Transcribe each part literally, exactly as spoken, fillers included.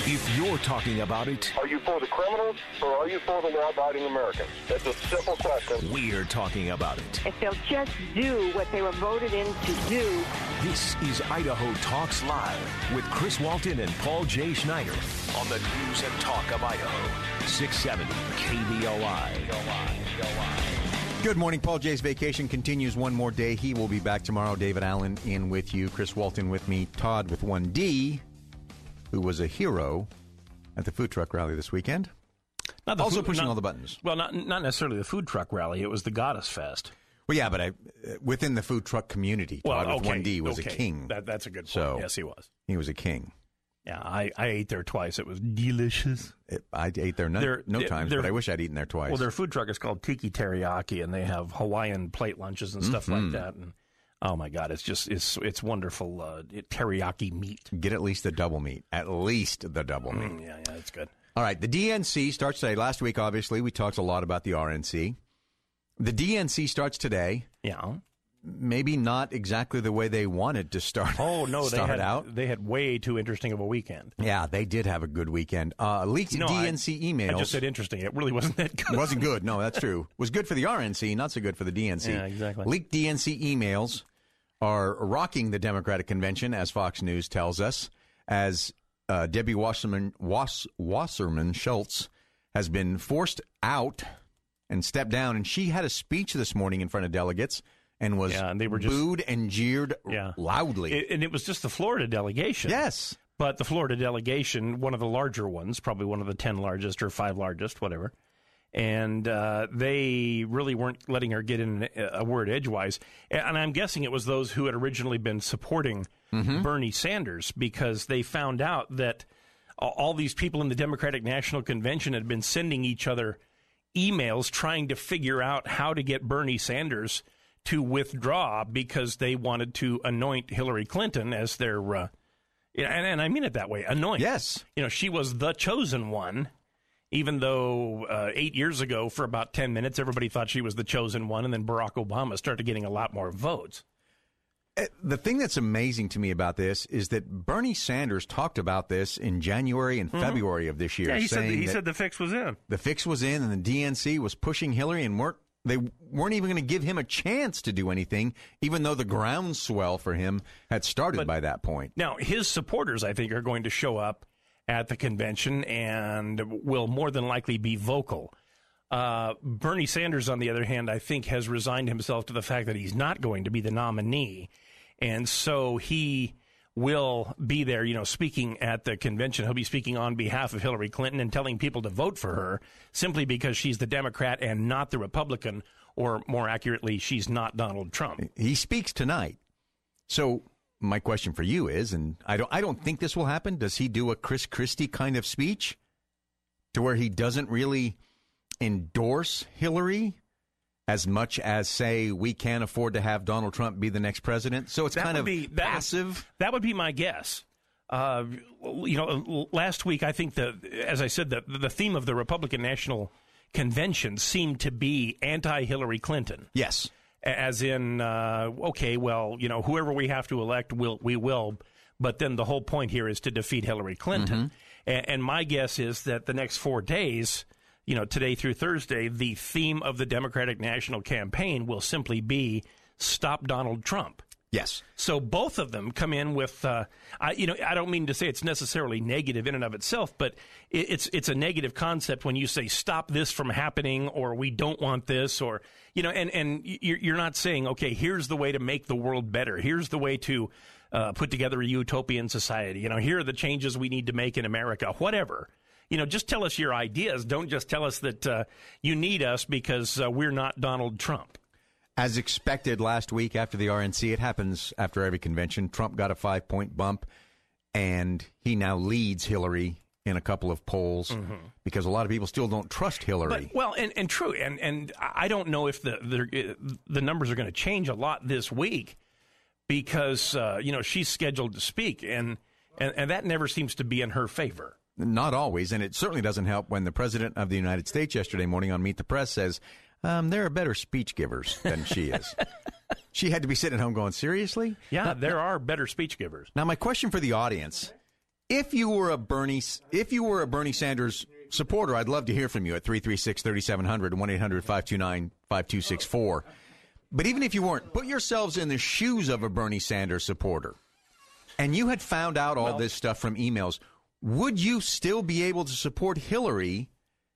If you're talking about it, are you for the criminals or are you for the law-abiding Americans? That's a simple question. We're talking about it. If they'll just do what they were voted in to do. This is Idaho Talks Live with Chris Walton and Paul J. Schneider on the News and Talk of Idaho. six seventy K B O I. Good morning. Paul J's vacation continues one more day. He will be back tomorrow. David Allen in with you. Chris Walton with me. Todd with one D, who was a hero at the food truck rally this weekend. Not the also food, pushing not, all the buttons. Well, not not necessarily the food truck rally. It was the Goddess Fest. Well, yeah, but I, within the food truck community, Todd well, with okay, one D was okay. a king. That, that's a good point. So, yes, he was. He was a king. Yeah, I, I ate there twice. It was delicious. It, I ate there no, They're- no they're- times, they're- but I wish I'd eaten there twice. Well, their food truck is called Tiki Teriyaki, and they have Hawaiian plate lunches and stuff Mm-hmm. like that. And oh my God, it's just it's it's wonderful uh, teriyaki meat. Get at least the double meat. At least the double meat. Mm, yeah, yeah, it's good. All right, the D N C starts today. Last week, obviously, we talked a lot about the R N C. The D N C starts today. Yeah. Maybe not exactly the way they wanted to start. Oh no, they start had out. they had way too interesting of a weekend. Yeah, they did have a good weekend. Uh, leaked No, D N C I, emails. I just said interesting. It really wasn't that good. Wasn't good. No, that's true. Was good for the R N C, not so good for the D N C. Yeah, exactly. Leaked D N C emails are rocking the Democratic Convention, as Fox News tells us, as uh, Debbie Wasserman, Was, Wasserman Schultz has been forced out and stepped down. And she had a speech this morning in front of delegates and was Yeah, and they were just- booed and jeered Yeah. loudly. It, and it was just the Florida delegation. Yes. But the Florida delegation, one of the larger ones, probably one of the ten largest or five largest, whatever. And uh, they really weren't letting her get in a word edgewise. And I'm guessing it was those who had originally been supporting Mm-hmm. Bernie Sanders, because they found out that all these people in the Democratic National Convention had been sending each other emails trying to figure out how to get Bernie Sanders to withdraw because they wanted to anoint Hillary Clinton as their, uh, and, and I mean it that way, anoint. Yes. You know, she was the chosen one, even though uh, eight years ago, for about ten minutes, everybody thought she was the chosen one, and then Barack Obama started getting a lot more votes. The thing that's amazing to me about this is that Bernie Sanders talked about this in January and February of this year. Yeah, he said saying he that said the fix was in. the fix was in and the D N C was pushing Hillary and weren't they weren't even going to give him a chance to do anything, even though the groundswell for him had started But- by that point. Now, his supporters, I think, are going to show up at the convention and will more than likely be vocal. Uh, Bernie Sanders, on the other hand, I think has resigned himself to the fact that he's not going to be the nominee. And so he will be there, you know, speaking at the convention. He'll be speaking on behalf of Hillary Clinton and telling people to vote for her simply because she's the Democrat and not the Republican, or more accurately, she's not Donald Trump. He speaks tonight. So my question for you is, and I don't I don't think this will happen, does he do a Chris Christie kind of speech to where he doesn't really endorse Hillary as much as, say, we can't afford to have Donald Trump be the next president? So it's That kind would of be- that would- passive. That would be my guess. Uh, you know, last week, I think, the, as I said, the, the theme of the Republican National Convention seemed to be anti-Hillary Clinton. Yes. As in, uh, okay, well, you know, whoever we have to elect, we'll, we will. But then the whole point here is to defeat Hillary Clinton. And, and my guess is that the next four days, you know, today through Thursday, the theme of the Democratic National Campaign will simply be stop Donald Trump. Yes. So both of them come in with, uh, I, you know, I don't mean to say it's necessarily negative in and of itself, but it, it's it's a negative concept when you say stop this from happening, or we don't want this, or, you know, and, and you're, you're not saying, okay, here's the way to make the world better. Here's the way to uh, put together a utopian society. You know, here are the changes we need to make in America, whatever. You know, just tell us your ideas. Don't just tell us that uh, you need us because uh, we're not Donald Trump. As expected last week after the R N C, it happens after every convention. Trump got a five-point bump, and he now leads Hillary in a couple of polls mm-hmm. because a lot of people still don't trust Hillary. But, well, and, and true, and, and I don't know if the the, the numbers are going to change a lot this week because, uh, you know, she's scheduled to speak, and, and, and that never seems to be in her favor. Not always, and it certainly doesn't help when the President of the United States yesterday morning on Meet the Press says, Um, there are better speech givers than she is. She had to be sitting at home going, seriously? Yeah, now, there are better speech givers. Now, my question for the audience If you were a Bernie, if you were a Bernie Sanders supporter, I'd love to hear from you at three three six, three seven zero zero, one eight hundred, five two nine, five two six four. But even if you weren't, put yourselves in the shoes of a Bernie Sanders supporter, and you had found out all well, this stuff from emails, would you still be able to support Hillary?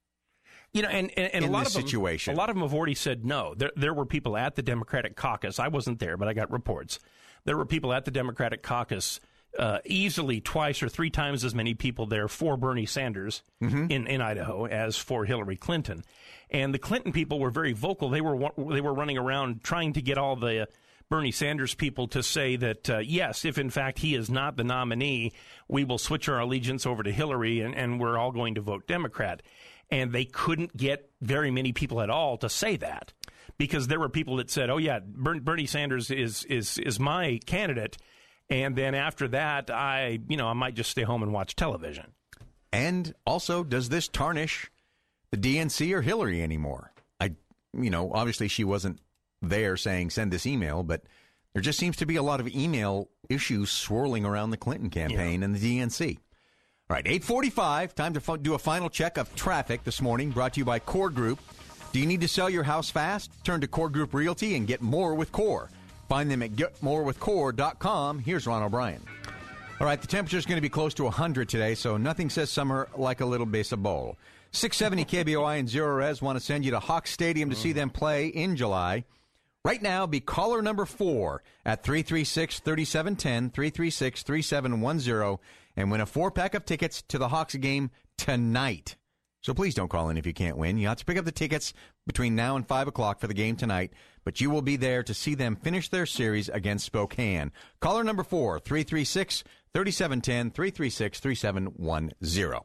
You know, and, and, and in a lot this of them, situation? a lot of them have already said no. There, there were people at the Democratic caucus. I wasn't there, but I got reports. There were people at the Democratic caucus, uh, easily twice or three times as many people there for Bernie Sanders mm-hmm. in, in Idaho as for Hillary Clinton. And the Clinton people were very vocal. They were they were running around trying to get all the Bernie Sanders people to say that, uh, yes, if in fact he is not the nominee, we will switch our allegiance over to Hillary and, and we're all going to vote Democrat. And they couldn't get very many people at all to say that, because there were people that said, oh, yeah, Bernie Sanders is is is my candidate. And then after that, I, you know, I might just stay home and watch television. And also, does this tarnish the D N C or Hillary anymore? I, you know, obviously she wasn't there saying send this email, but there just seems to be a lot of email issues swirling around the Clinton campaign yeah. and the D N C. All right, eight forty-five, time to do a final check of traffic this morning, brought to you by Core Group. Do you need to sell your house fast? Turn to Core Group Realty and get more with Core. Find them at get more with core dot com. Here's Ron O'Brien. All right, the temperature is going to be close to one hundred today, so nothing says summer like a little baseball. six seventy K B O I and Zero Res want to send you to Hawks Stadium to see them play in July. Right now, be caller number four at three three six, three seven one zero, three three six, three seven one zero, and win a four-pack of tickets to the Hawks game tonight. So please don't call in if you can't win. You have to pick up the tickets between now and five o'clock for the game tonight, but you will be there to see them finish their series against Spokane. Caller number four, three three six, three seven one zero, three three six, three seven one zero.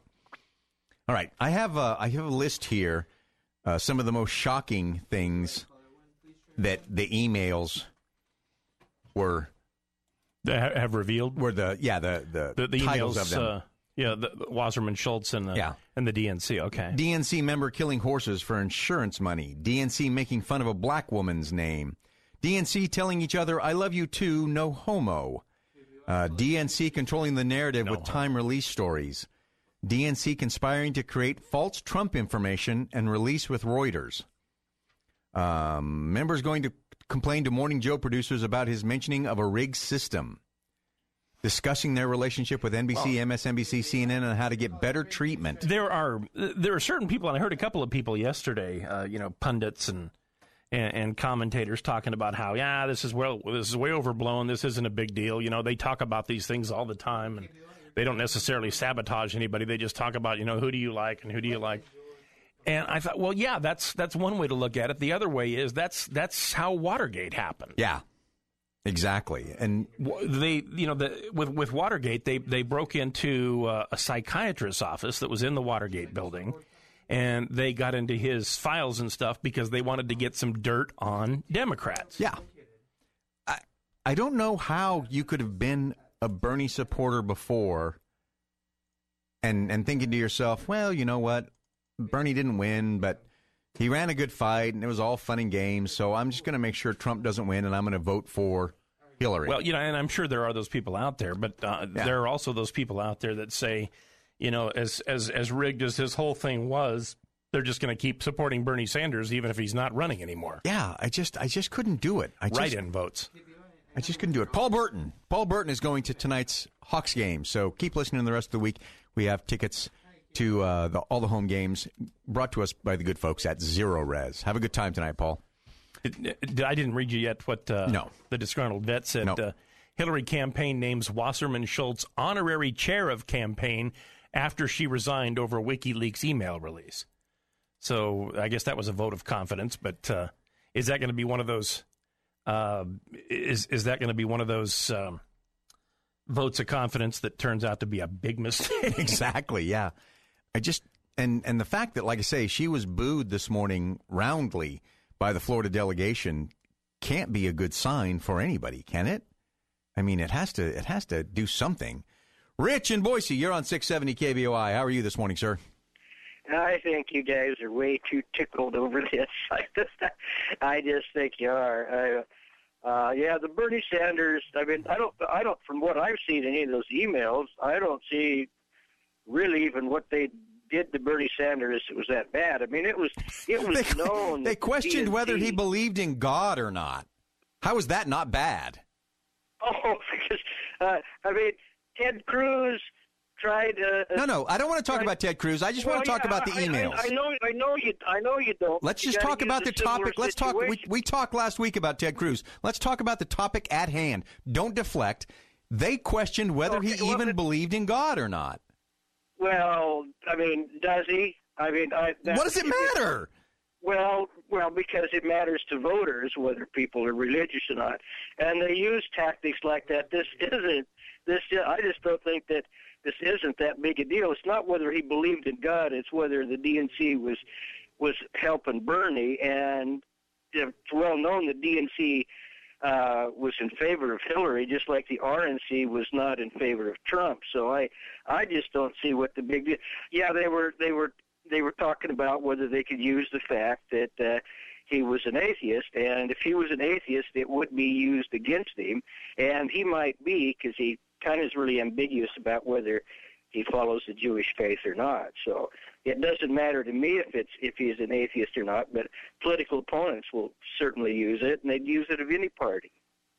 All right, I have a, I have a list here, uh, some of the most shocking things that the emails were that have revealed. Were the yeah the the, the, the titles emails, of them. Uh, yeah, the, the Wasserman Schultz and the yeah. and the D N C. Okay, D N C member killing horses for insurance money. D N C making fun of a black woman's name. D N C telling each other "I love you too, no homo." Uh, D N C controlling the narrative no with homo. Time release stories. D N C conspiring to create false Trump information and release with Reuters. Um, members going to complain to Morning Joe producers about his mentioning of a rigged system. Discussing their relationship with N B C, well, M S N B C, C N N, and how to get better treatment. There are there are certain people, and I heard a couple of people yesterday, uh, you know, pundits and, and and commentators talking about how, yeah, this is well, this is way overblown. This isn't a big deal. You know, they talk about these things all the time, and they don't necessarily sabotage anybody. They just talk about, you know, who do you like and who do you like. And I thought, well, yeah, that's that's one way to look at it. The other way is that's that's how Watergate happened. Yeah. Exactly. And they, you know, the, with with Watergate, they they broke into uh, a psychiatrist's office that was in the Watergate building, and they got into his files and stuff because they wanted to get some dirt on Democrats. Yeah. I I don't know how you could have been a Bernie supporter before and and thinking to yourself, well, you know what? Bernie didn't win, but he ran a good fight, and it was all fun and games, so I'm just going to make sure Trump doesn't win, and I'm going to vote for Hillary. Well, you know, and I'm sure there are those people out there, but uh, yeah. there are also those people out there that say, you know, as as as rigged as his whole thing was, they're just going to keep supporting Bernie Sanders even if he's not running anymore. Yeah, I just I just couldn't do it. I just, Write-in votes. I just couldn't do it. Paul Burton. Paul Burton is going to tonight's Hawks game, so keep listening the rest of the week. We have tickets to uh, the, all the home games brought to us by the good folks at Zero Res. Have a good time tonight, Paul. It, I didn't read you yet what uh, no. the disgruntled vet said. No. Uh, Hillary campaign names Wasserman Schultz honorary chair of campaign after she resigned over WikiLeaks email release. So I guess that was a vote of confidence, but uh, is that going to be one of those uh, is is that going to be one of those um, votes of confidence that turns out to be a big mistake? Exactly, yeah. I just and and the fact that, like I say, she was booed this morning roundly by the Florida delegation can't be a good sign for anybody, can it? I mean, it has to it has to do something. Rich in Boise, you're on six seventy K B O I. How are you this morning, sir? I think you guys are way too tickled over this. I just, I just think you are. Uh, Uh, yeah, the Bernie Sanders. I mean, I don't. I don't. From what I've seen in any of those emails, I don't see really even what they did to Bernie Sanders. It was that bad. I mean, it was. It was they, known. They that questioned the D N C, whether he believed in God or not. How is that not bad? Oh, because uh, I mean, Ted Cruz tried. Uh, No, no, I don't want to talk tried, about Ted Cruz. I just well, want to talk yeah, about the I, emails. I, I know. I know you. I know you don't. Let's You just gotta talk use about the a similar topic. Let's talk. We, situation. we talked last week about Ted Cruz. Let's talk about the topic at hand. Don't deflect. They questioned whether Okay, he well, even it- believed in God or not. Well, I mean, does he? I mean, I, that, What does it matter? Well, well, because it matters to voters whether people are religious or not, and they use tactics like that. This isn't. This I just don't think that this isn't that big a deal. It's not whether he believed in God. It's whether the D N C was was helping Bernie, and it's well known that D N C uh, was in favor of Hillary, just like the R N C was not in favor of Trump. So I, I just don't see what the big deal. Yeah, they were they were. They were talking about whether they could use the fact that uh, he was an atheist, and if he was an atheist, it would be used against him, and he might be, because he kind of is really ambiguous about whether he follows the Jewish faith or not. So it doesn't matter to me if it's if he's an atheist or not, but political opponents will certainly use it, and they'd use it of any party.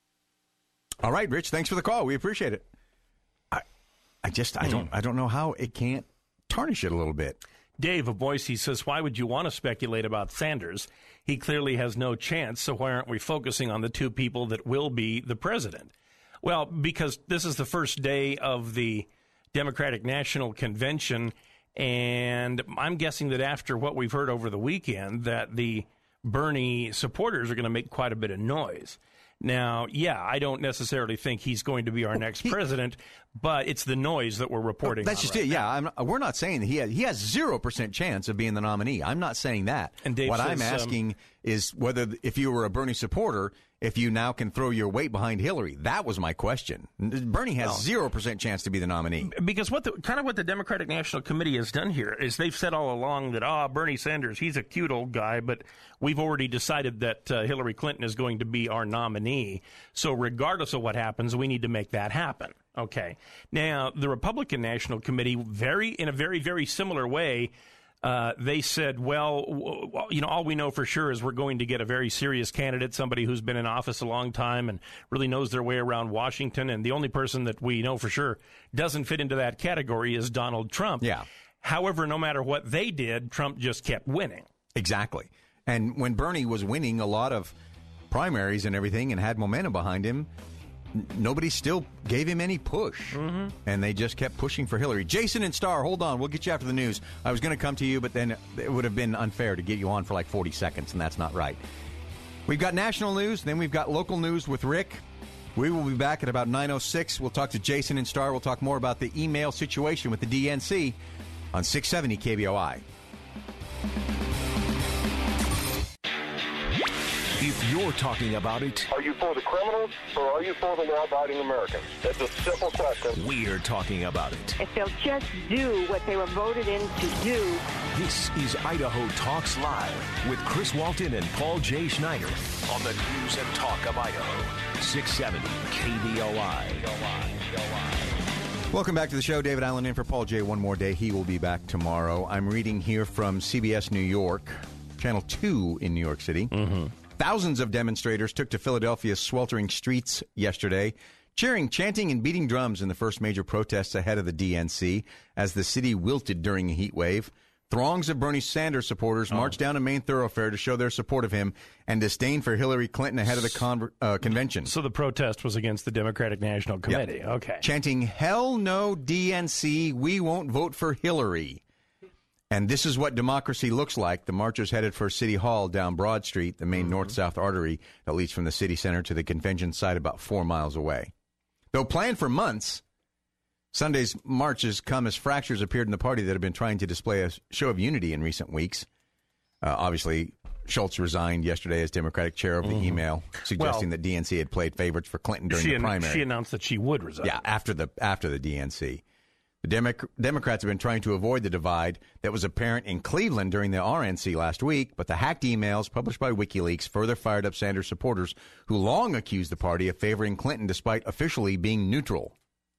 All right, Rich. Thanks for the call. We appreciate it. I, I just I don't I don't know how it can't tarnish it a little bit. Dave of Boise says, why would you want to speculate about Sanders? He clearly has no chance, so why aren't we focusing on the two people that will be the president? Well, because this is the first day of the Democratic National Convention, and I'm guessing that after what we've heard over the weekend, that the Bernie supporters are going to make quite a bit of noise. Now, yeah, I don't necessarily think he's going to be our next he, president, but it's the noise that we're reporting That's on just right it. now. Yeah, I'm, we're not saying that he has, he has zero percent chance of being the nominee. I'm not saying that. And Dave what says, I'm asking um, is whether, if you were a Bernie supporter, if you now can throw your weight behind Hillary. That was my question. Bernie has zero percent chance to be the nominee. Because what the kind of what the Democratic National Committee has done here is they've said all along that, ah, oh, Bernie Sanders, he's a cute old guy, but we've already decided that uh, Hillary Clinton is going to be our nominee. So regardless of what happens, we need to make that happen. Okay. Now, the Republican National Committee, very in a very, very similar way, Uh, they said, well, w- w- you know, all we know for sure is we're going to get a very serious candidate, somebody who's been in office a long time and really knows their way around Washington. And the only person that we know for sure doesn't fit into that category is Donald Trump. Yeah. However, no matter what they did, Trump just kept winning. Exactly. And when Bernie was winning a lot of primaries and everything and had momentum behind him, nobody still gave him any push, mm-hmm. and they just kept pushing for Hillary. Jason and Star, hold on. We'll get you after the news. I was going to come to you, but then it would have been unfair to get you on for like forty seconds, and that's not right. We've got national news, then we've got local news with Rick. We will be back at about nine oh six. We'll talk to Jason and Star. We'll talk more about the email situation with the D N C on six seventy K B O I. If you're talking about it, Are you for the criminals or are you for the law-abiding Americans? That's a simple question. we're talking about it. If they'll just do what they were voted in to do, This is Idaho Talks Live with Chris Walton and Paul J. Schneider on the News and Talk of Idaho, six seventy K B O I. Welcome back to the show. David Allen in for Paul J. One more day. He will be back tomorrow. I'm reading here from C B S New York, Channel two in New York City. Mm-hmm. Thousands of demonstrators took to Philadelphia's sweltering streets yesterday, cheering, chanting, and beating drums in the first major protests ahead of the D N C as the city wilted during a heat wave. Throngs of Bernie Sanders supporters oh. marched down a main thoroughfare to show their support of him and disdain for Hillary Clinton ahead of the con- uh, convention. So the protest was against the Democratic National Committee. Yep. Okay. Chanting, "Hell no, D N C, we won't vote for Hillary." And this is what democracy looks like. The marchers headed for City Hall down Broad Street, the main mm-hmm. north-south artery that leads from the city center to the convention site about four miles away. Though planned for months, Sunday's marches come as fractures appeared in the party that had been trying to display a show of unity in recent weeks. Uh, obviously, Schultz resigned yesterday as Democratic chair over mm-hmm. the email, suggesting well, that D N C had played favorites for Clinton during she the an- primary. She announced that she would resign. Yeah, after the after the D N C. The Demo- Democrats have been trying to avoid the divide that was apparent in Cleveland during the R N C last week, but the hacked emails published by WikiLeaks further fired up Sanders supporters who long accused the party of favoring Clinton despite officially being neutral.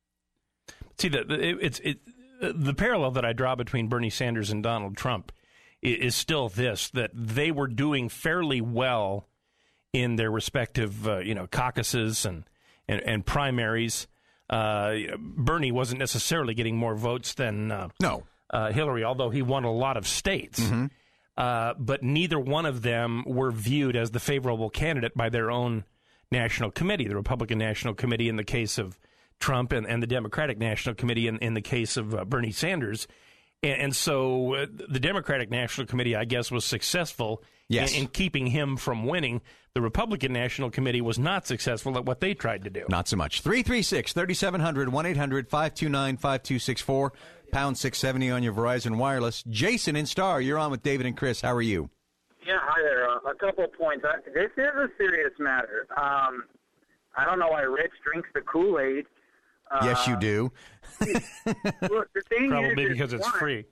See, the, the, it's, it, the parallel that I draw between Bernie Sanders and Donald Trump is, is still this, that they were doing fairly well in their respective uh, you know, caucuses and, and, and primaries. Uh, Bernie wasn't necessarily getting more votes than uh, no uh, Hillary, although he won a lot of states. Mm-hmm. Uh, but neither one of them were viewed as the favorable candidate by their own national committee, the Republican National Committee in the case of Trump and, and the Democratic National Committee in, in the case of uh, Bernie Sanders. And, and so uh, the Democratic National Committee, I guess, was successful yes. in, in keeping him from winning. The Republican National Committee was not successful at what they tried to do. Not so much. three three six, three seven zero zero, one eight hundred, five two nine, five two six four, pound six seventy on your Verizon Wireless. Jason in Star, you're on with David and Chris. How are you? Yeah, hi there. Uh, a couple of points. Uh, this is a serious matter. Um, I don't know why Rich drinks the Kool-Aid. Uh, yes, you do. Look, the thing Probably is, because is it's one, free.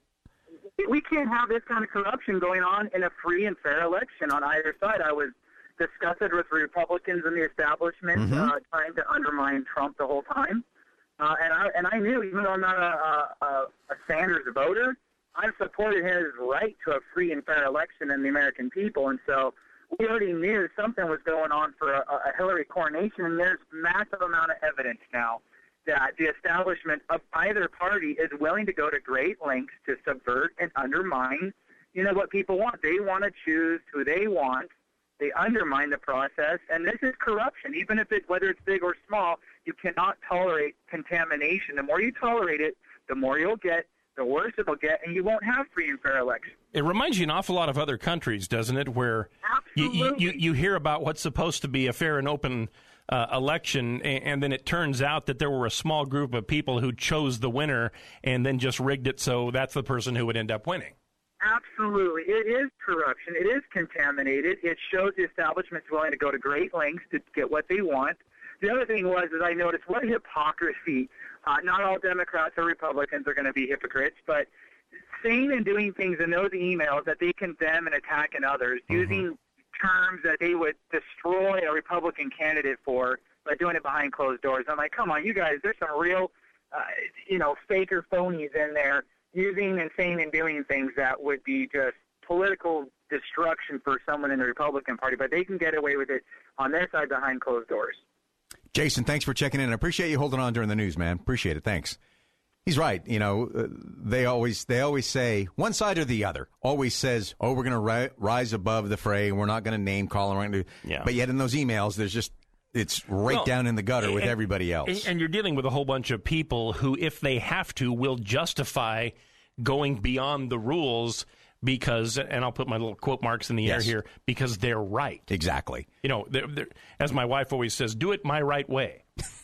We can't have this kind of corruption going on in a free and fair election on either side. I was discussing with Republicans in the establishment Mm-hmm. uh, trying to undermine Trump the whole time. Uh, and I and I knew, even though I'm not a, a, a Sanders voter, I've supported his right to a free and fair election in the American people. And so we already knew something was going on for a, a Hillary coronation, and there's massive amount of evidence now that the establishment of either party is willing to go to great lengths to subvert and undermine, you know, what people want. They want to choose who they want. They undermine the process, and this is corruption. Even if it, whether it's big or small, you cannot tolerate contamination. The more you tolerate it, the more you'll get, the worse it'll get, and you won't have free and fair elections. It reminds you an awful lot of other countries, doesn't it, where you, you, you, you hear about what's supposed to be a fair and open uh, election, and, and then it turns out that there were a small group of people who chose the winner and then just rigged it so that's the person who would end up winning. Absolutely. It is corruption. It is contaminated. It shows the establishment's willing to go to great lengths to get what they want. The other thing was, is I noticed what hypocrisy. Uh, not all Democrats or Republicans are going to be hypocrites, but saying and doing things in those emails that they condemn and attack in others, mm-hmm. using terms that they would destroy a Republican candidate for, but doing it behind closed doors. I'm like, come on, you guys, there's some real, uh, you know, faker phonies in there using and saying and doing things that would be just political destruction for someone in the Republican Party, but they can get away with it on their side behind closed doors. Jason, thanks for checking in. I appreciate you holding on during the news, man. Appreciate it. Thanks. He's right. You know, uh, they always they always say one side or the other always says, oh, we're going to ri- rise above the fray and we're not going to name call. And we're gonna do. Yeah. But yet in those emails, there's just it's right well, down in the gutter with and, everybody else. And, and you're dealing with a whole bunch of people who, if they have to, will justify going beyond the rules because, and I'll put my little quote marks in the yes. air here, because they're right. Exactly. You know, they're, they're, as my wife always says, do it my right way.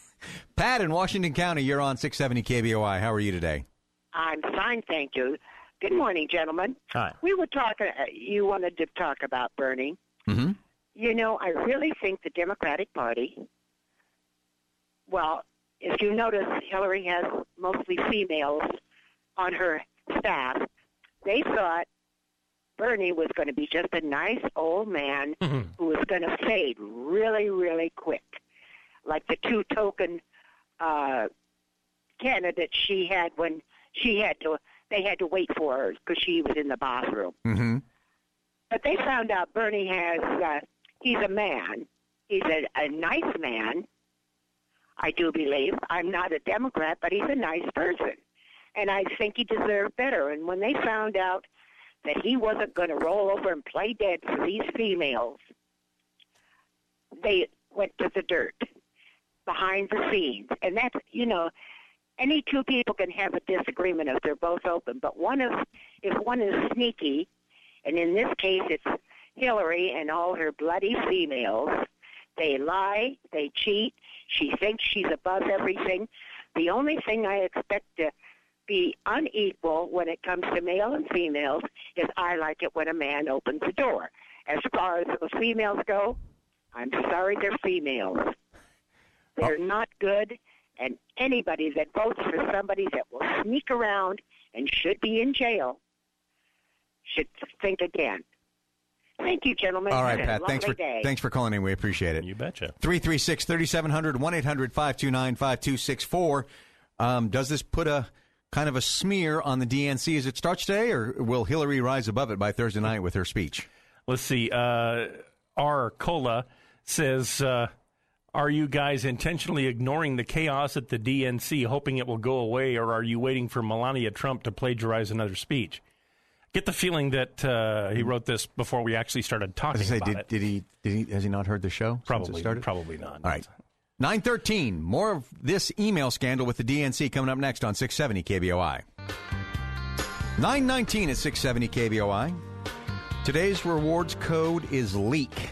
Pat in Washington County, you're on six seventy K B O I. How are you today? I'm fine, thank you. Good morning, gentlemen. Hi. We were talking, uh, you wanted to talk about Bernie. Mm-hmm. You know, I really think the Democratic Party, well, if you notice, Hillary has mostly females on her staff. They thought Bernie was going to be just a nice old man mm-hmm. who was going to fade really, really quick, like the two token uh, candidates she had when she had to. They had to wait for her because she was in the bathroom. Mm-hmm. But they found out Bernie has. Uh, he's a man. He's a, a nice man. I do believe. I'm not a Democrat, but he's a nice person. And I think he deserved better. And when they found out that he wasn't going to roll over and play dead for these females, they went to the dirt behind the scenes. And that's, you know, any two people can have a disagreement if they're both open. But one is, if one is sneaky, and in this case it's Hillary and all her bloody females, they lie, they cheat. She thinks she's above everything. The only thing I expect to be unequal when it comes to male and females is I like it when a man opens the door. As far as the females go, I'm sorry they're females. They're oh. not good, And anybody that votes for somebody that will sneak around and should be in jail should think again. Thank you, gentlemen. All right, Have a Pat. Thanks for lovely day. thanks for calling in. We appreciate it. You betcha. three three six, three seven zero zero, one eight hundred, five two nine, five two six four. Um, does this put a kind of a smear on the D N C as it starts today, or will Hillary rise above it by Thursday night with her speech? Let's see. Uh, R. Cola says, uh, are you guys intentionally ignoring the chaos at the D N C, hoping it will go away, or are you waiting for Melania Trump to plagiarize another speech? Get the feeling that uh, he wrote this before we actually started talking As I say, about did, it. Did he? Did he? Has he not heard the show? Probably, since it started? probably not. All right. nine thirteen. More of this email scandal with the D N C coming up next on six seventy K B O I. nine nineteen at six seventy K B O I. Today's rewards code is LEAK.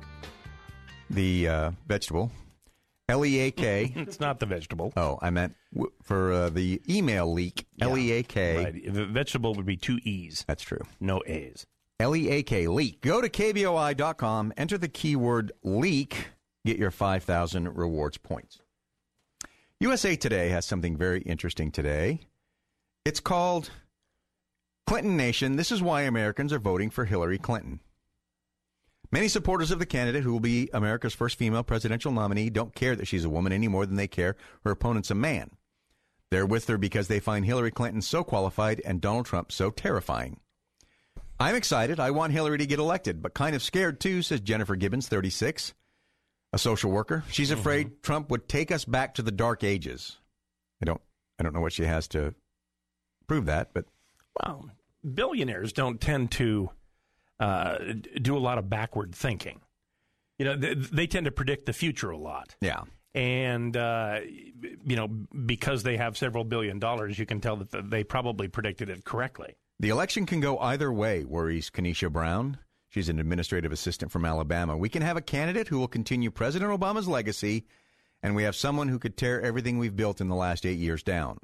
The uh, vegetable. L E A K. It's not the vegetable. Oh, I meant w- for uh, the email leak. Yeah, L E A K. Right. The vegetable would be two E's. That's true. No A's. L E A K, leak. Go to K B O I dot com, enter the keyword leak, get your five thousand rewards points. U S A Today has something very interesting today. It's called Clinton Nation. This is why Americans are voting for Hillary Clinton. Many supporters of the candidate who will be America's first female presidential nominee don't care that she's a woman any more than they care her opponent's a man. They're with her because they find Hillary Clinton so qualified and Donald Trump so terrifying. I'm excited. I want Hillary to get elected, but kind of scared too, says Jennifer Gibbons, thirty-six, a social worker. She's afraid mm-hmm. Trump would take us back to the dark ages. I don't I don't know what she has to prove that, but well, billionaires don't tend to uh, do a lot of backward thinking. You know, they, they tend to predict the future a lot. Yeah. And, uh, you know, because they have several billion dollars, you can tell that they probably predicted it correctly. The election can go either way, worries Kenesha Brown. She's an administrative assistant from Alabama. We can have a candidate who will continue President Obama's legacy, and we have someone who could tear everything we've built in the last eight years down.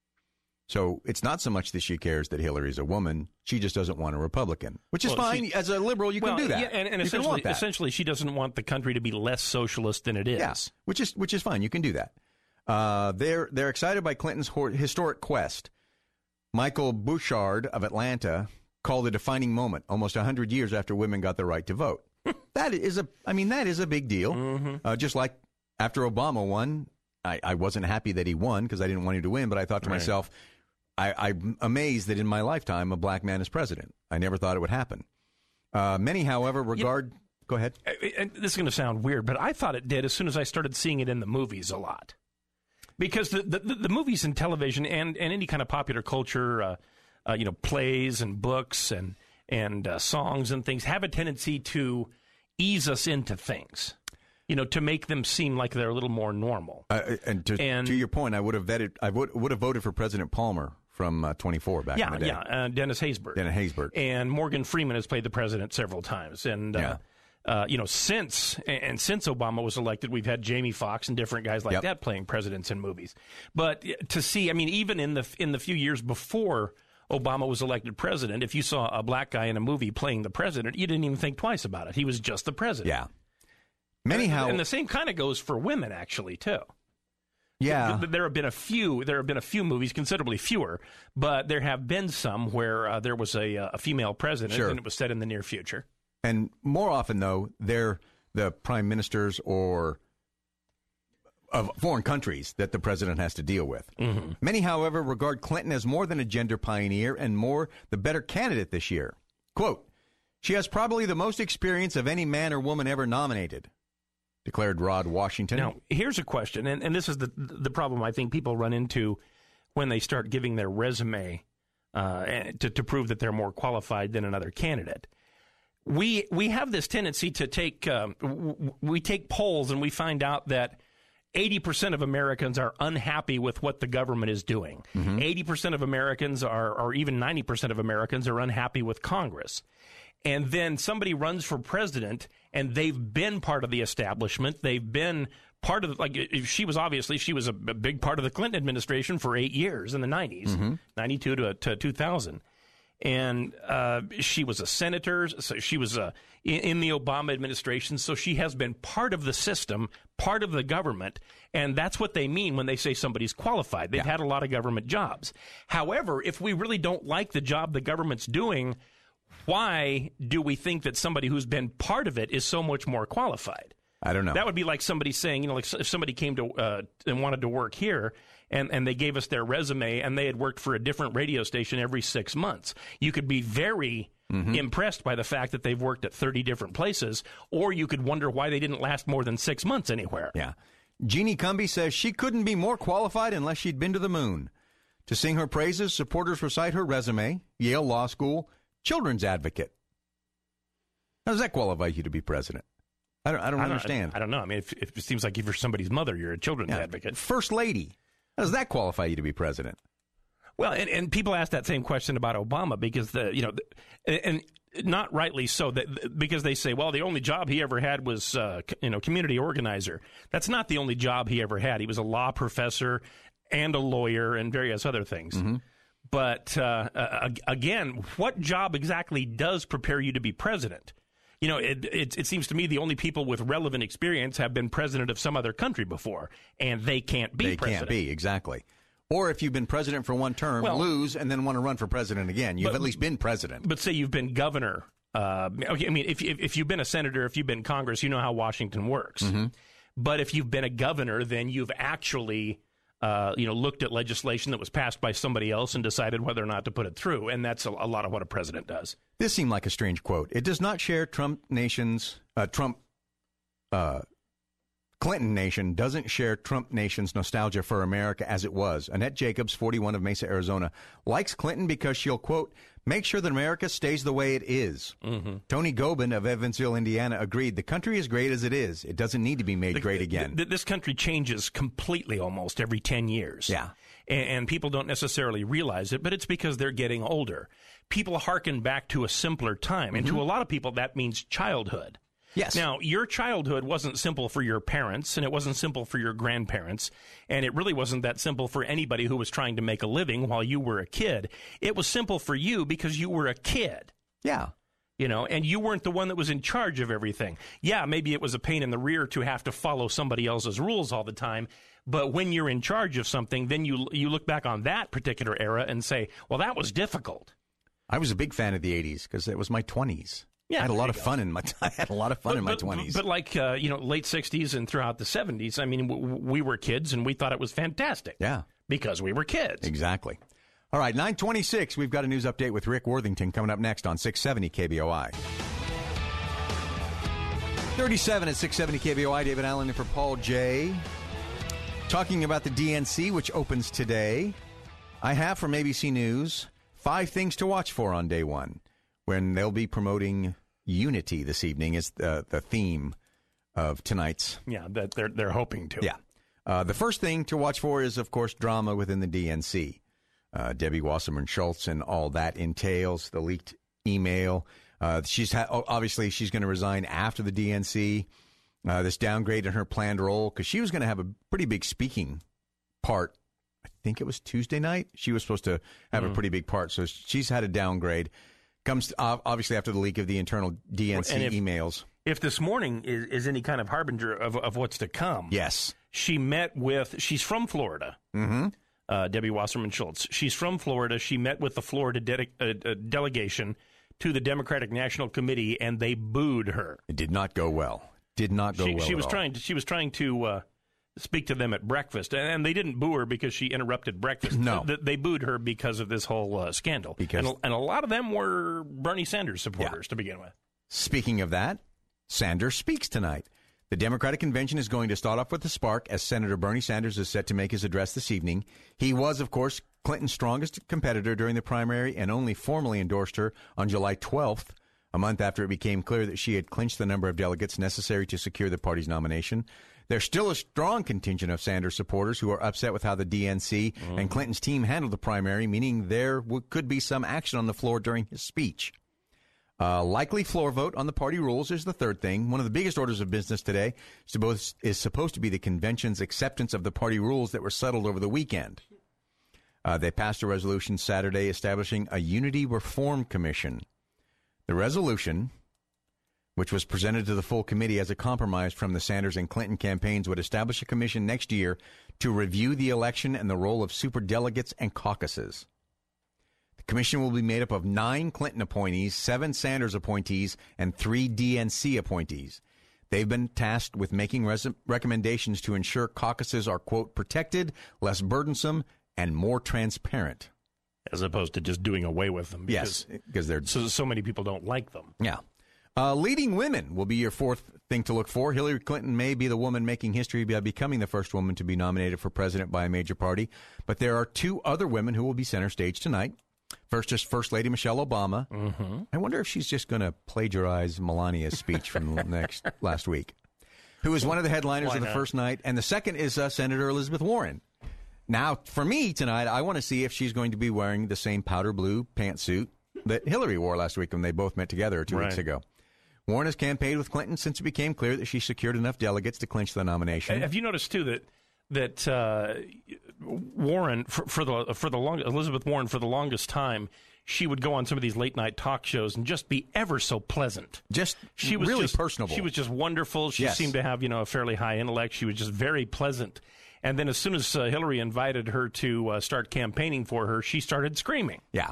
So it's not so much that she cares that Hillary's a woman. She just doesn't want a Republican, which is well, fine. she, As a liberal, you well, can do that. Yeah, and, and you essentially, essentially, she doesn't want the country to be less socialist than it is. Yes, yeah, which is which is fine. You can do that. Uh, they're they're excited by Clinton's historic quest. Michael Bouchard of Atlanta called a defining moment almost one hundred years after women got the right to vote. That is a, I mean, that is a big deal. Mm-hmm. Uh, just like after Obama won, I, I wasn't happy that he won because I didn't want him to win, but I thought to right. myself, I, I'm amazed that in my lifetime a black man is president. I never thought it would happen. Uh, many, however, regard... You, go ahead. And this is going to sound weird, but I thought it did as soon as I started seeing it in the movies a lot. Because the, the, the movies and television and, and any kind of popular culture, uh, uh, you know, plays and books and, and uh, songs and things have a tendency to ease us into things, you know, to make them seem like they're a little more normal. Uh, and, to, and to your point, I would have vetted, I would, would have voted for President Palmer from uh, twenty-four back yeah, in the day. Yeah, uh, Dennis Haysbert. Dennis Haysbert. And Morgan Freeman has played the president several times. And, yeah. uh, uh, you know, since and since Obama was elected, we've had Jamie Foxx and different guys like yep. that playing presidents in movies. But to see, I mean, even in the in the few years before Obama was elected president, if you saw a black guy in a movie playing the president, you didn't even think twice about it. He was just the president. Yeah. Many and, how, and the same kind of goes for women, actually, too. Yeah, there have been a few. There have been a few movies, considerably fewer, but there have been some where uh, there was a, a female president, sure. and it was set in the near future. And more often, though, they're the prime ministers or of foreign countries that the president has to deal with. Mm-hmm. Many, however, regard Clinton as more than a gender pioneer and more the better candidate this year. Quote, "She has probably the most experience of any man or woman ever nominated," declared Rod Washington. Now, here's a question, and, and this is the the problem I think people run into when they start giving their resume uh, to, to prove that they're more qualified than another candidate. We we have this tendency to take um, w- we take polls and we find out that eighty percent of Americans are unhappy with what the government is doing. Mm-hmm. eighty percent of Americans are, or even ninety percent of Americans are unhappy with Congress. And then somebody runs for president, and they've been part of the establishment. They've been part of, like, she was obviously, she was a big part of the Clinton administration for eight years in the nineties, mm-hmm. ninety-two to, to two thousand. And uh, she was a senator, so she was uh, in, in the Obama administration, so she has been part of the system, part of the government, and that's what they mean when they say somebody's qualified. They've Yeah. had a lot of government jobs. However, if we really don't like the job the government's doing, why do we think that somebody who's been part of it is so much more qualified? I don't know. That would be like somebody saying, you know, like if somebody came to uh, and wanted to work here, and, and they gave us their resume, and they had worked for a different radio station every six months. You could be very mm-hmm. impressed by the fact that they've worked at thirty different places, or you could wonder why they didn't last more than six months anywhere. Yeah. Jeannie Cumby says she couldn't be more qualified unless she'd been to the moon. To sing her praises, supporters recite her resume, Yale Law School, children's advocate. How does that qualify you to be president? I don't, I don't I don't understand. I, I don't know. I mean, if, if it seems like if you're somebody's mother, you're a children's Yeah. advocate. First lady. How does that qualify you to be president? Well, and, and people ask that same question about Obama because the you know, the, and not rightly so, that because they say, well, the only job he ever had was uh, you know community organizer. That's not the only job he ever had. He was a law professor and a lawyer and various other things. Mm-hmm. But uh, uh, again, what job exactly does prepare you to be president? You know, it, it it seems to me the only people with relevant experience have been president of some other country before, and they can't be they president. They can't be, exactly. Or if you've been president for one term, well, lose, and then want to run for president again. You've but, at least been president. But say you've been governor. Uh, okay, I mean, if, if if you've been a senator, if you've been in Congress, you know how Washington works. Mm-hmm. But if you've been a governor, then you've actually... Uh, you know, looked at legislation that was passed by somebody else and decided whether or not to put it through. And that's a, a lot of what a president does. This seemed like a strange quote. It does not share Trump nation's, uh, Trump, uh, Clinton nation doesn't share Trump nation's nostalgia for America as it was. Annette Jacobs, forty-one of Mesa, Arizona, likes Clinton because she'll, quote, make sure that America stays the way it is. Mm-hmm. Tony Gobin of Evansville, Indiana, agreed. The country is great as it is. It doesn't need to be made the, great again. The, this country changes completely almost every ten years. Yeah. And, and people don't necessarily realize it, but it's because they're getting older. People hearken back to a simpler time. And mm-hmm. to a lot of people, that means childhood. Yes. Now, your childhood wasn't simple for your parents, and it wasn't simple for your grandparents, and it really wasn't that simple for anybody who was trying to make a living while you were a kid. It was simple for you because you were a kid. Yeah. You know, and you weren't the one that was in charge of everything. Yeah, maybe it was a pain in the rear to have to follow somebody else's rules all the time, but when you're in charge of something, then you you look back on that particular era and say, well, that was difficult. I was a big fan of the eighties because it was my twenties. Yeah, I had a lot of go. fun in my I had a lot of fun but, in my but, twenties. But like uh, you know, late sixties and throughout the seventies, I mean, w- we were kids and we thought it was fantastic. Yeah, because we were kids. Exactly. All right, nine twenty-six. We've got a news update with Rick Worthington coming up next on six seventy K B O I. thirty-seven at six seventy K B O I. David Allen in for Paul J. Talking about the D N C, which opens today. I have from A B C News five things to watch for on day one, when they'll be promoting unity this evening is the, the theme of tonight's. Yeah, that they're they're hoping to. Yeah. Uh, the first thing to watch for is, of course, drama within the D N C. Uh, Debbie Wasserman Schultz and all that entails, the leaked email. Uh, she's ha- obviously she's going to resign after the D N C. Uh, this downgrade in her planned role because she was going to have a pretty big speaking part. I think it was Tuesday night. She was supposed to have mm. a pretty big part, so she's had a downgrade. Comes uh, obviously after the leak of the internal D N C if, emails. If this morning is, is any kind of harbinger of, of what's to come, yes, she met with. She's from Florida. Mm-hmm. Uh, Debbie Wasserman Schultz. She's from Florida. She met with the Florida de- uh, uh, delegation to the Democratic National Committee, and they booed her. It did not go well. Did not go she, well. She was at all. trying to. She was trying to. Uh, speak to them at breakfast, and they didn't boo her because she interrupted breakfast. No. They, they booed her because of this whole uh, scandal. Because and, and a lot of them were Bernie Sanders supporters yeah. to begin with. Speaking of that, Sanders speaks tonight. The Democratic Convention is going to start off with a spark as Senator Bernie Sanders is set to make his address this evening. He was, of course, Clinton's strongest competitor during the primary and only formally endorsed her on July twelfth, a month after it became clear that she had clinched the number of delegates necessary to secure the party's nomination. There's still a strong contingent of Sanders supporters who are upset with how the D N C mm. and Clinton's team handled the primary, meaning there w- could be some action on the floor during his speech. Uh, likely floor vote on the party rules is the third thing. One of the biggest orders of business today is supposed, is supposed to be the convention's acceptance of the party rules that were settled over the weekend. Uh, they passed a resolution Saturday establishing a Unity Reform Commission. The resolution, which was presented to the full committee as a compromise from the Sanders and Clinton campaigns, would establish a commission next year to review the election and the role of superdelegates and caucuses. The commission will be made up of nine Clinton appointees, seven Sanders appointees, and three D N C appointees. They've been tasked with making res- recommendations to ensure caucuses are, quote, protected, less burdensome, and more transparent. As opposed to just doing away with them. Because, yes, because they're so, so many people don't like them. Yeah. Uh, leading women will be your fourth thing to look for. Hillary Clinton may be the woman making history by becoming the first woman to be nominated for president by a major party, but there are two other women who will be center stage tonight. First is First Lady Michelle Obama. Mm-hmm. I wonder if she's just going to plagiarize Melania's speech from next last week, who is one of the headliners Why of the not? first night. And the second is uh, Senator Elizabeth Warren. Now, for me tonight, I want to see if she's going to be wearing the same powder blue pantsuit that Hillary wore last week when they both met together two Right. weeks ago. Warren has campaigned with Clinton since it became clear that she secured enough delegates to clinch the nomination. Have you noticed too that that uh, Warren for, for the for the long Elizabeth Warren for the longest time, she would go on some of these late night talk shows and just be ever so pleasant. Just She was really just, personable. She was just wonderful. She Yes. seemed to have you know a fairly high intellect. She was just very pleasant. And then as soon as uh, Hillary invited her to uh, start campaigning for her, she started screaming. Yeah.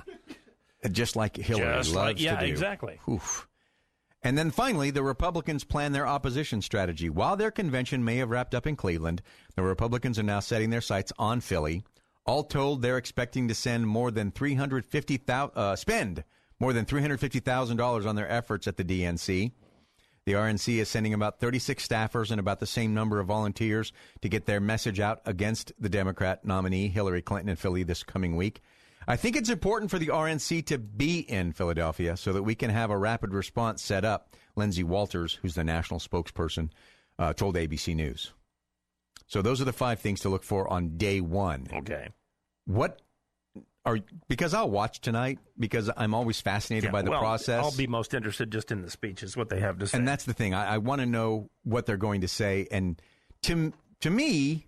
Just like Hillary Just loves like- yeah, to do. exactly. Oof. And then finally, the Republicans plan their opposition strategy. While their convention may have wrapped up in Cleveland, the Republicans are now setting their sights on Philly. All told, they're expecting to send more than three hundred fifty thousand uh, spend more than three hundred fifty thousand dollars on their efforts at the D N C. The R N C is sending about thirty-six staffers and about the same number of volunteers to get their message out against the Democrat nominee, Hillary Clinton, in Philly this coming week. I think it's important for the R N C to be in Philadelphia so that we can have a rapid response set up, Lindsay Walters, who's the national spokesperson, uh, told A B C News. So those are the five things to look for on day one. Okay. What are, because I'll watch tonight, because I'm always fascinated Yeah, by the well, process. I'll be most interested just in the speeches, what they have to say. And that's the thing. I, I want to know what they're going to say. And to to me,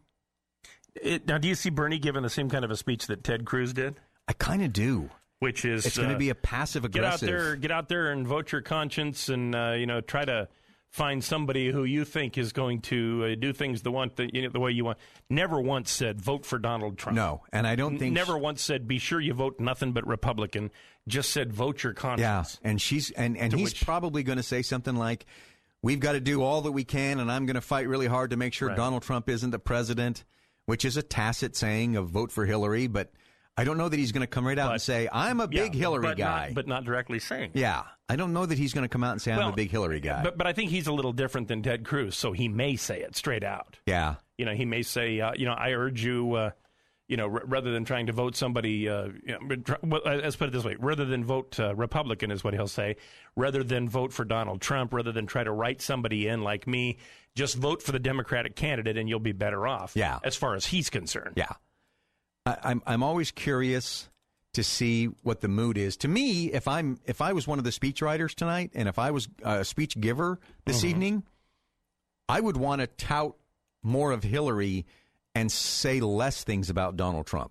It, now, do you see Bernie giving the same kind of a speech that Ted Cruz did? I kind of do. Which is It's going to uh, be a passive get out aggressive. there, get out there and vote your conscience, and uh, you know try to find somebody who you think is going to uh, do things the want the, you know, the way you want. Never once said vote for Donald Trump. No, and I don't think Never once said be sure you vote nothing but Republican. Just said vote your Yeah, conscience. and she's and and To he's which- probably going to say something like, "We've got to do all that we can, and I'm going to fight really hard to make sure Right. Donald Trump isn't the president," which is a tacit saying of vote for Hillary. But I don't know that he's going to come right out But- and say, "I'm a Yeah, big Hillary but guy." not, but not directly saying. yeah, I don't know that he's going to come out and say, "I'm Well, a big Hillary guy." But but I think he's a little different than Ted Cruz, so he may say it straight out. yeah, You know, he may say, uh, you know, I urge you, uh, you know, r- rather than trying to vote somebody, uh, you know, tr- well, let's put it this way, rather than vote uh, Republican is what he'll say, rather than vote for Donald Trump, rather than try to write somebody in like me, just vote for the Democratic candidate and you'll be better off. Yeah. As far as he's concerned. yeah. I, I'm I'm always curious to see what the mood is. To me, if I'm if I was one of the speechwriters tonight, and if I was a speech giver this Mm-hmm. evening, I would want to tout more of Hillary and say less things about Donald Trump.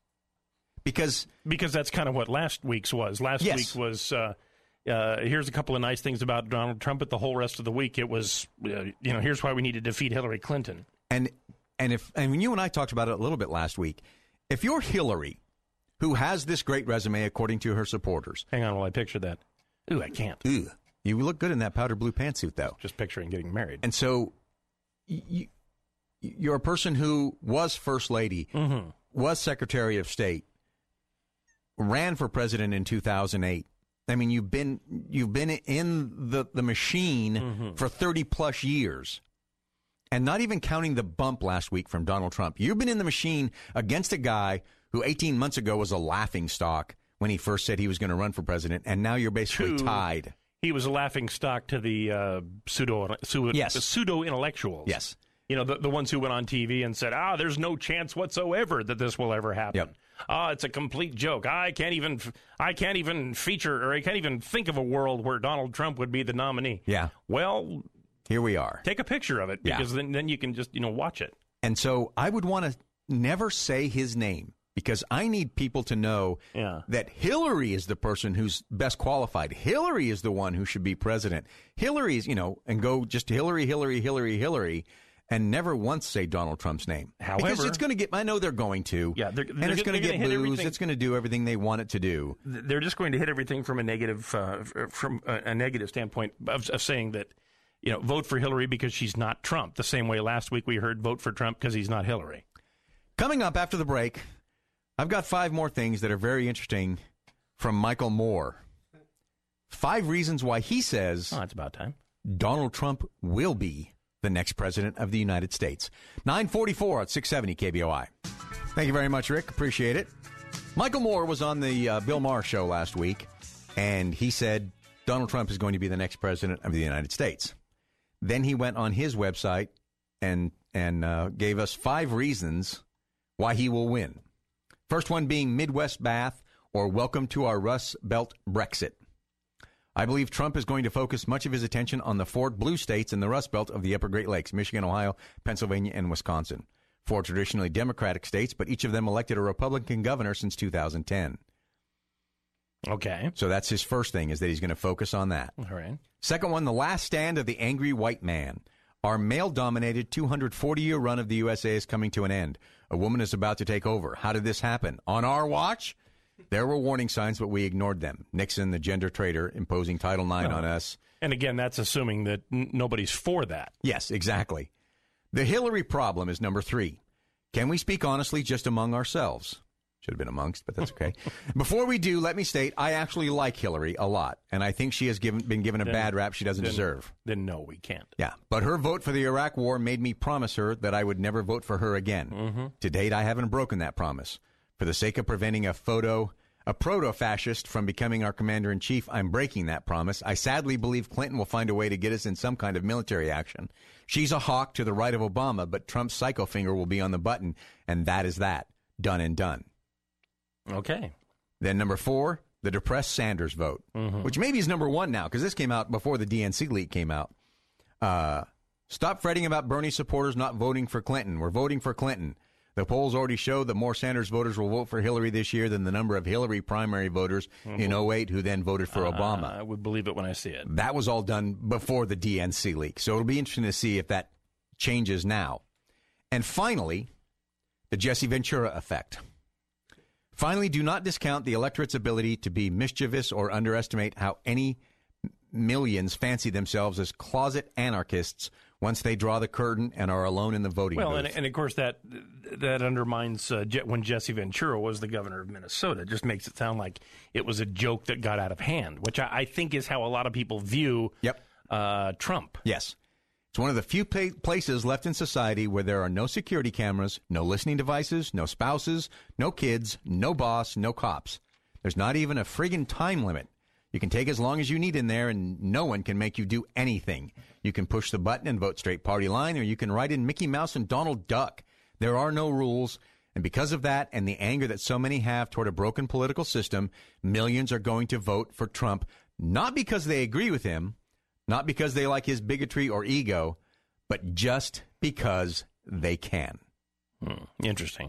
Because Because that's kind of what last week's was. Last Yes. week was, uh, uh, here's a couple of nice things about Donald Trump, but the whole rest of the week it was, uh, you know, here's why we need to defeat Hillary Clinton. and and if and when you and I talked about it a little bit last week, if you're Hillary, who has this great resume according to her supporters, Hang on while I picture that. Ooh, I can't. ugh, you look good in that powder blue pantsuit, though. Just picturing getting married. And so you, you're a person who was First Lady, Mm-hmm. was Secretary of State, ran for president in two thousand eight. I mean, you've been you've been in the, the machine Mm-hmm. for thirty plus years. And not even counting the bump last week from Donald Trump. You've been in the machine against a guy who eighteen months ago was a laughing stock when he first said he was going to run for president, and now you're basically Two. tied. He was a laughing stock to the uh, pseudo, pseudo, Yes. the pseudo intellectuals. Yes. You know, the, the ones who went on T V and said, ah, there's no chance whatsoever that this will ever happen. Yep. Ah, it's a complete joke. I can't even, I can't even feature, or I can't even think of a world where Donald Trump would be the nominee. Yeah. Well, Here we are. take a picture of it, Yeah. because then, then you can just, you know, watch it. And so I would want to never say his name because I need people to know Yeah. that Hillary is the person who's best qualified. Hillary is the one who should be president. Hillary's, you know, and go just Hillary, Hillary, Hillary, Hillary, and never once say Donald Trump's name. However, because it's going to get, I know they're going to. Yeah, they're, and they're, it's going to get hit booze. everything. It's going to do everything they want it to do. They're just going to hit everything from a negative, uh, from a, a negative standpoint of, of saying that, you know, vote for Hillary because she's not Trump. The same way last week we heard vote for Trump because he's not Hillary. Coming up after the break, I've got five more things that are very interesting from Michael Moore. Five reasons why he says Oh, it's about time. Donald Trump will be the next president of the United States. nine forty-four at six seventy K B O I. Thank you very much, Rick. Appreciate it. Michael Moore was on the uh, Bill Maher show last week, and he said Donald Trump is going to be the next president of the United States. Then he went on his website and and uh, gave us five reasons why he will win. First one being Midwest Bath or welcome to our Rust Belt Brexit. I believe Trump is going to focus much of his attention on the four blue states in the Rust Belt of the Upper Great Lakes, Michigan, Ohio, Pennsylvania, and Wisconsin. Four traditionally Democratic states, but each of them elected a Republican governor since two thousand ten. Okay. So that's his first thing, is that he's going to focus on that. All right. Second one, the last stand of the angry white man. Our male-dominated two hundred forty-year run of the U S A is coming to an end. A woman is about to take over. How did this happen? On our watch? There were warning signs, but we ignored them. Nixon, the gender traitor, imposing Title nine Well, on us. And again, that's assuming that n- nobody's for that. Yes, exactly. The Hillary problem is number three. Can we speak honestly just among ourselves? Should have been amongst, but that's okay. Before we do, let me state, I actually like Hillary a lot, and I think she has given, been given a Then- bad rap she doesn't then- deserve. Then no, we can't. Yeah, but her vote for the Iraq War made me promise her that I would never vote for her again. Mm-hmm. To date, I haven't broken that promise. For the sake of preventing a photo, a proto-fascist from becoming our commander-in-chief, I'm breaking that promise. I sadly believe Clinton will find a way to get us in some kind of military action. She's a hawk to the right of Obama, but Trump's psycho finger will be on the button, and that is that. Done and done. Okay. Then number four, the depressed Sanders vote, Mm-hmm. which maybe is number one now, because this came out before the D N C leak came out. Uh, stop fretting about Bernie supporters not voting for Clinton. We're voting for Clinton. The polls already show that more Sanders voters will vote for Hillary this year than the number of Hillary primary voters in oh eight who then voted for Obama. Uh, I would believe it when I see it. That was all done before the D N C leak. So it'll be interesting to see if that changes now. And finally, the Jesse Ventura effect. Finally, do not discount the electorate's ability to be mischievous or underestimate how any millions fancy themselves as closet anarchists once they draw the curtain and are alone in the voting Well, booth. and, and of course that that undermines uh, Je- when Jesse Ventura was the governor of Minnesota. It just makes it sound like it was a joke that got out of hand, which I, I think is how a lot of people view Yep. uh, Trump. Yes. It's one of the few pa- places left in society where there are no security cameras, no listening devices, no spouses, no kids, no boss, no cops. There's not even a friggin' time limit. You can take as long as you need in there, and no one can make you do anything. You can push the button and vote straight party line, or you can write in Mickey Mouse and Donald Duck. There are no rules, and because of that and the anger that so many have toward a broken political system, millions are going to vote for Trump, not because they agree with him, not because they like his bigotry or ego, but just because they can. Hmm, interesting.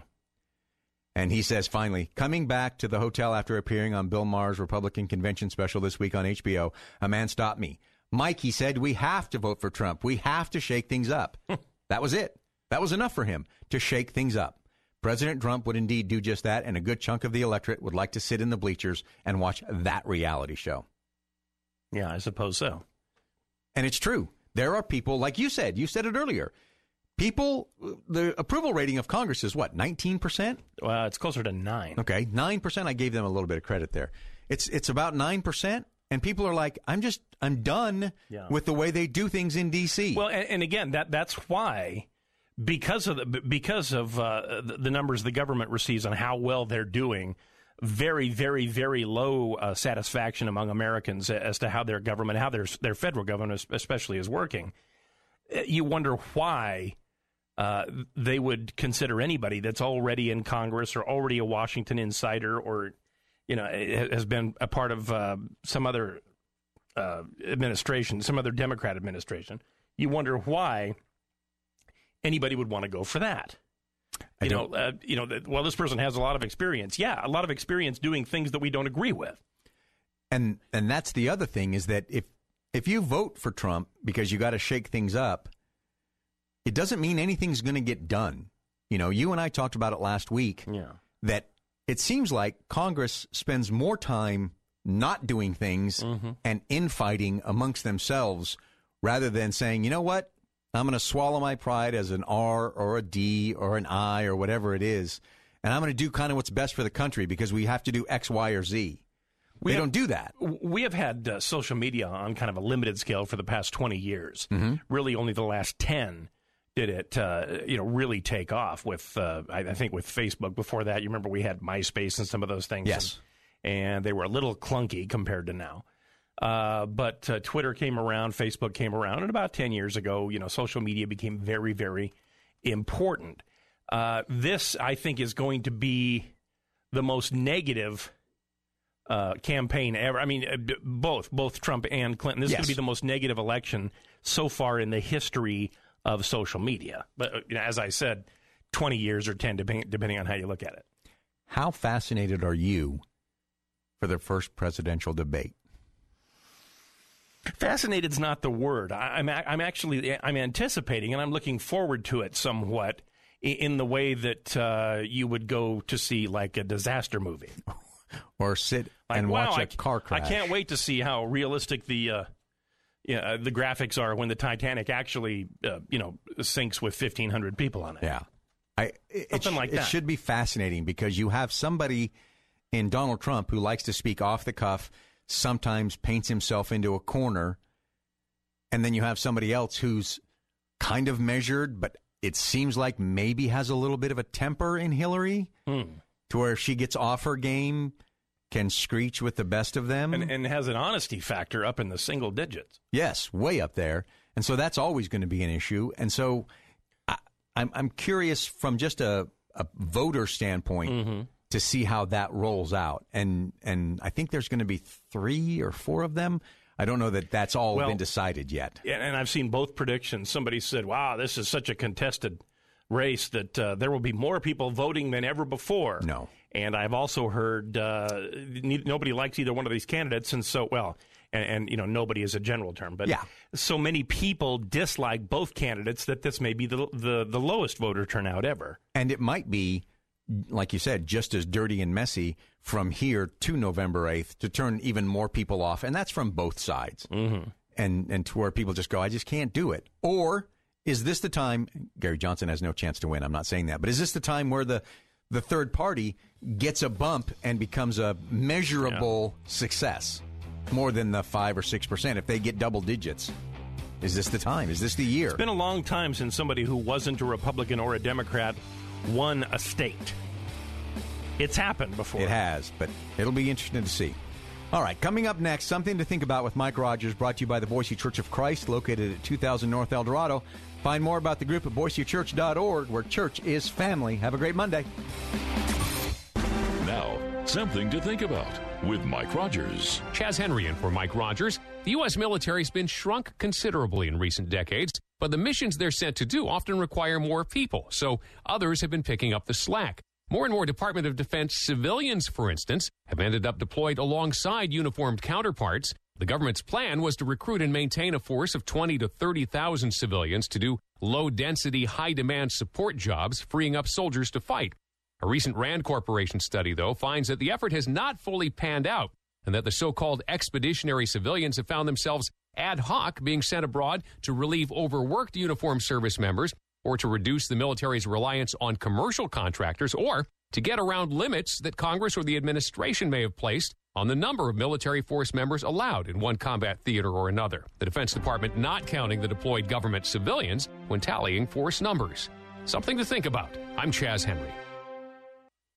And he says, finally, coming back to the hotel after appearing on Bill Maher's Republican Convention special this week on H B O, a man stopped me. Mike, he said, we have to vote for Trump. We have to shake things up. That was it. That was enough for him to shake things up. President Trump would indeed do just that, and a good chunk of the electorate would like to sit in the bleachers and watch that reality show. Yeah, I suppose so. And it's true. There are people, like you said, you said it earlier. People, the approval rating of Congress is what, nineteen percent? Well, it's closer to nine. Okay, nine percent. I gave them a little bit of credit there. It's it's about nine percent, and people are like, I'm just, I'm done Yeah. with the way they do things in D C. Well, and, and again, that that's why, because of the because of uh, the, the numbers the government receives on how well they're doing, very, very, very low uh, satisfaction among Americans as to how their government, how their their federal government especially is working. You wonder why uh, they would consider anybody that's already in Congress or already a Washington insider or, you know, has been a part of uh, some other uh, administration, some other Democrat administration. You wonder why anybody would want to go for that. You know, uh, you know. Well, this person has a lot of experience. Yeah, a lot of experience doing things that we don't agree with. And and that's the other thing is that if if you vote for Trump because you got to shake things up, it doesn't mean anything's going to get done. You know, you and I talked about it last week. Yeah. That it seems like Congress spends more time not doing things mm-hmm. and infighting amongst themselves rather than saying, you know what, I'm going to swallow my pride as an R or a D or an I or whatever it is, and I'm going to do kind of what's best for the country because we have to do X, Y, or Z. We have, don't do that. We have had uh, social media on kind of a limited scale for the past twenty years. Mm-hmm. Really only the last ten did it, uh, you know, really take off with, uh, I, I think with Facebook. Before that, you remember we had MySpace and some of those things. Yes. And, and they were a little clunky compared to now. Uh, but uh, Twitter came around, Facebook came around, and about ten years ago, you know, social media became very, very important. Uh, this, I think, is going to be the most negative uh, campaign ever. I mean, both, both Trump and Clinton. This yes. is going to be the most negative election so far in the history of social media. But you know, as I said, twenty years or ten, depending, depending on how you look at it. How fascinated are you for the first presidential debate? Fascinated's not the word. I, I'm I'm actually I'm anticipating and I'm looking forward to it somewhat in, in the way that uh, you would go to see like a disaster movie, or sit like, and wow, watch a I, car crash. I can't wait to see how realistic the uh, yeah the graphics are when the Titanic actually uh, you know sinks with fifteen hundred people on it. Yeah, I it, something it, like it that. It should be fascinating because you have somebody in Donald Trump who likes to speak off the cuff. Sometimes paints himself into a corner, and then you have somebody else who's kind of measured, but it seems like maybe has a little bit of a temper in Hillary, hmm. to where if she gets off her game, can screech with the best of them. And, and has an honesty factor up in the single digits. Yes, way up there. And so that's always going to be an issue. And so I, I'm, I'm curious from just a, a voter standpoint, mm-hmm. to see how that rolls out. And and I think there's going to be three or four of them. I don't know that that's all well, been decided yet. And I've seen both predictions. Somebody said, wow, this is such a contested race that uh, there will be more people voting than ever before. No. And I've also heard uh, nobody likes either one of these candidates. And so, well, and, and, you know, nobody is a general term. But yeah. so many people dislike both candidates that this may be the, the, the lowest voter turnout ever. And it might be, like you said, just as dirty and messy from here to November eighth to turn even more people off. And that's from both sides. Mm-hmm. And and to where people just go, I just can't do it. Or is this the time, Gary Johnson has no chance to win, I'm not saying that, but is this the time where the, the third party gets a bump and becomes a measurable yeah. success more than the five or six percent if they get double digits? Is this the time? Is this the year? It's been a long time since somebody who wasn't a Republican or a Democrat won a state. It's happened before. It has, but it'll be interesting to see. All right, coming up next, something to think about with Mike Rogers, brought to you by the Boise Church of Christ, located at two thousand North El Dorado. Find more about the group at boise church dot org, where church is family. Have a great Monday. Now, something to think about with Mike Rogers. Chaz Henry in for Mike Rogers. The U S military has been shrunk considerably in recent decades, but the missions they're sent to do often require more people, so others have been picking up the slack. More and more Department of Defense civilians, for instance, have ended up deployed alongside uniformed counterparts. The government's plan was to recruit and maintain a force of twenty to thirty thousand civilians to do low-density, high-demand support jobs, freeing up soldiers to fight. A recent RAND Corporation study, though, finds that the effort has not fully panned out, and that the so-called expeditionary civilians have found themselves ad hoc being sent abroad to relieve overworked uniformed service members, or to reduce the military's reliance on commercial contractors, or to get around limits that Congress or the administration may have placed on the number of military force members allowed in one combat theater or another. The Defense Department not counting the deployed government civilians when tallying force numbers. Something to think about. I'm Chaz Henry.